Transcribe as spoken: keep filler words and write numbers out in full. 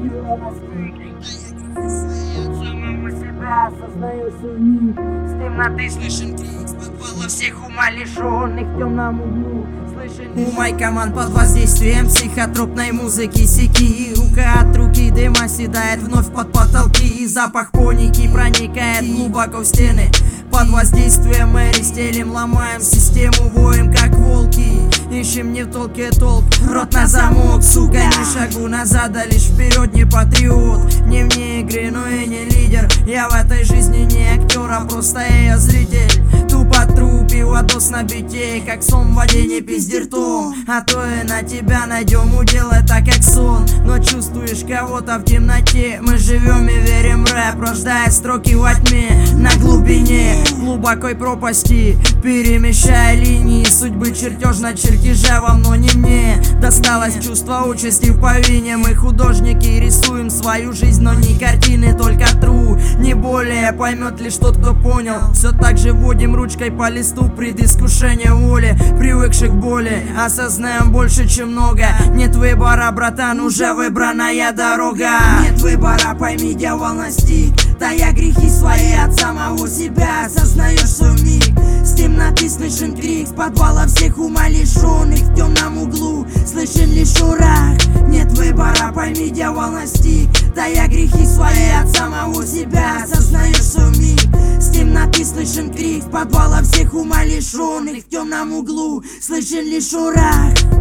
дело настиг. От самого себя осознаешь уник. С темноты слышен крик, с подвала всех умалишенных в темном углу. У моей команд под воздействием психотропной музыки сики. Рука от руки дыма седает вновь под потолки. И запах паники проникает глубоко в стены. Под воздействием мы рестелим, ломаем систему, воем как волки. Ищем не в толке толк, рот на замок, сука. Не шагу назад, а лишь вперед, не патриот. Не вне игры, но и не лидер. Я в этой жизни не актер, а просто я зритель. Тупо труп и ладос на бите, как сон в воде, не пизди ртом. А то и на тебя найдем удел, это как сон. Но чувствуешь кого-то в темноте. Мы живем и верим в рэп, рождая строки во тьме. На глубине глубокой пропасти, перемещая линии судьбы, чертеж на чертеже вам, но не мне. Досталось чувство участи в повине. Мы художники, рисуем свою жизнь, но не картины, только тру. Не более поймет лишь тот, кто понял. Все так же водим ручкой по листу, предискушение воли, привыкших к боли. Осознаем больше, чем много. Нет выбора, братан, уже выбранная дорога. Нет выбора, пойми, дьявол настиг. Тая грехи свои от самого себя, осознаешь свой миг. С темноты слышен крик, с подвала всех умалишенных в темном углу слышен лишь урах. Нет выбора, пойми, дьявол настиг. Тая грехи свои от самого себя, осознаешь свой миг. С темноты слышен крик, с подвала всех умалишенных в темном углу слышен лишь урах.